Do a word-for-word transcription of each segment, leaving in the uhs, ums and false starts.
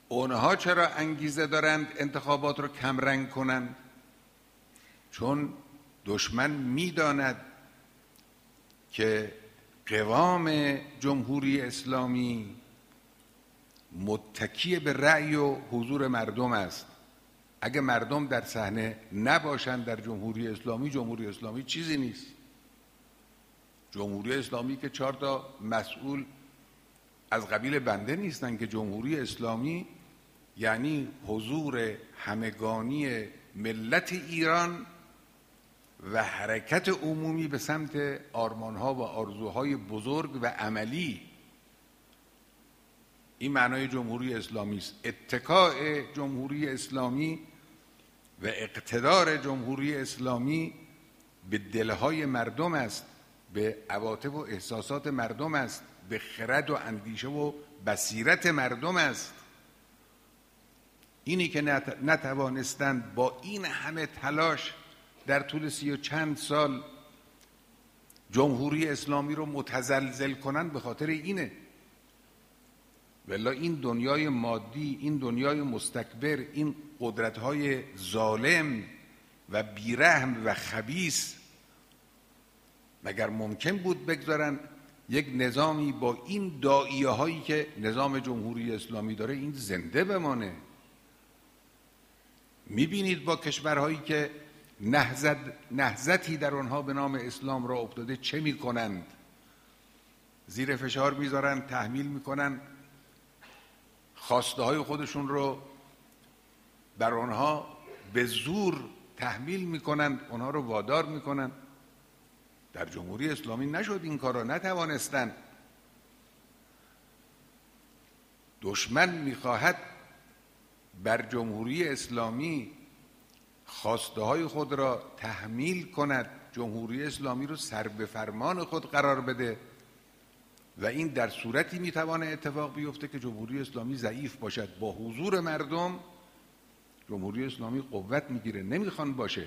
اونها چرا انگیزه دارند انتخابات رو کمرنگ کنند؟ چون دشمن میداند که قوام جمهوری اسلامی متکی به رأی و حضور مردم است. اگه مردم در صحنه نباشند در جمهوری اسلامی، جمهوری اسلامی چیزی نیست. جمهوری اسلامی که چهار تا مسئول از قبیل بنده نیستن، که جمهوری اسلامی یعنی حضور همگانی ملت ایران و حرکت عمومی به سمت آرمانها و آرزوهای بزرگ و عملی. این معنای جمهوری اسلامی است. اتکاء جمهوری اسلامی و اقتدار جمهوری اسلامی به دلهای مردم است، به عواطف و احساسات مردم است، به خرد و اندیشه و بصیرت مردم است. اینی که نتوانستند با این همه تلاش در طول سی و چند سال جمهوری اسلامی رو متزلزل کنند، به خاطر اینه. والله این دنیای مادی، این دنیای مستکبر، این قدرت‌های ظالم و بیرحم و خبیث، مگر ممکن بود بگذارن یک نظامی با این داعیه هایی که نظام جمهوری اسلامی داره این زنده بمانه؟ میبینید با کشورهایی که نهضت نهضتی در آنها به نام اسلام را افتاده چه میکنند؟ زیر فشار میذارن، تحمیل میکنن، خواسته های خودشون رو بر آنها به زور تحمیل میکنن، آنها رو وادار میکنن. در جمهوری اسلامی نشد این کار را، نتوانستن. دشمن میخواهد بر جمهوری اسلامی خواسته های خود را تحمیل کند، جمهوری اسلامی رو سر به فرمان خود قرار بده و این در صورتی میتوانه اتفاق بیفته که جمهوری اسلامی ضعیف باشد. با حضور مردم جمهوری اسلامی قوت میگیره، نمیخوان باشه.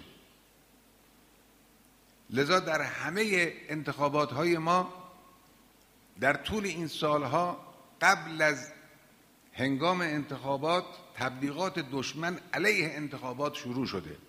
لذا در همه انتخابات های ما در طول این سالها قبل از هنگام انتخابات تبلیغات دشمن علیه انتخابات شروع شده.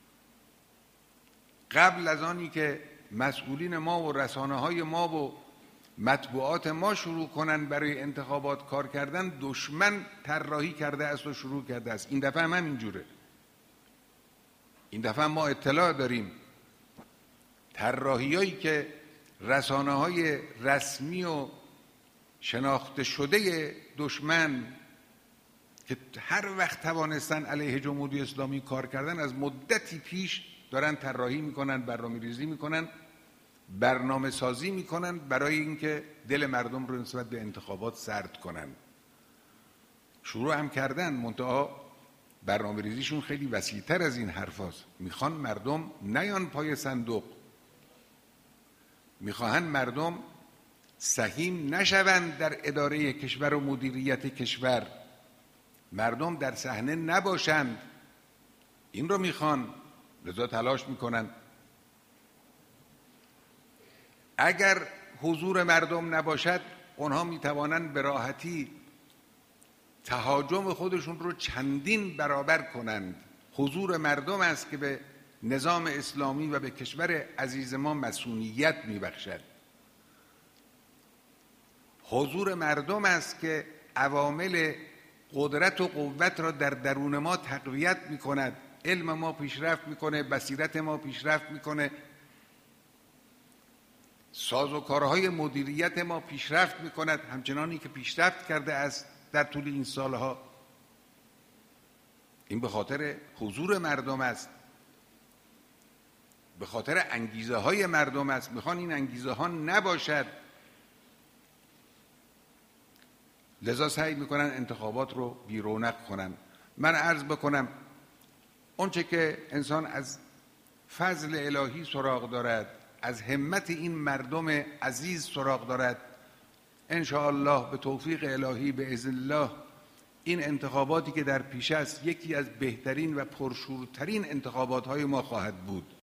قبل از آنی که مسئولین ما و رسانه های ما و مطبوعات ما شروع کنن برای انتخابات کار کردن، دشمن طراحی کرده است و شروع کرده است. این دفعه هم همینجوره. این دفعه ما اطلاع داریم طراحی‌هایی که رسانه‌های رسمی و شناخته شده دشمن که هر وقت توانستن علیه جمهوری اسلامی کار کردن، از مدتی پیش دارن طراحی میکنن، برنامه‌ریزی میکنن، برنامه سازی میکنن برای اینکه دل مردم رو نسبت به انتخابات سرد کنن. شروع هم کردن، منتها برنامه‌ریزیشون خیلی وسیع‌تر از این حرفاست. میخوان مردم نیان پای صندوق، میخواهن مردم سهیم نشوند در اداره کشور و مدیریت کشور، مردم در صحنه نباشند. این رو میخوان، لذا تلاش میکنن. اگر حضور مردم نباشد، اونها میتوانند به راحتی تهاجم خودشون رو چندین برابر کنند. حضور مردم است که به نظام اسلامی و به کشور عزیز ما مسئولیت میبخشد. حضور مردم است که عوامل قدرت و قوت را در درون ما تقویت میکند. علم ما پیشرفت میکنه، بصیرت ما پیشرفت میکنه، سازوکارهای مدیریت ما پیشرفت میکند همچنانی که پیشرفت کرده است در طول این سالها. این به خاطر حضور مردم است، به خاطر انگیزه های مردم است. میخوان این انگیزه ها نباشد، لذا سعی میکنن انتخابات رو بی رونق کنن. من عرض بکنم اونچه که انسان از فضل الهی سراغ دارد، از همت این مردم عزیز سراغ دارد، ان شاء الله به توفیق الهی باذن الله این انتخاباتی که در پیش است یکی از بهترین و پرشورترین انتخابات های ما خواهد بود.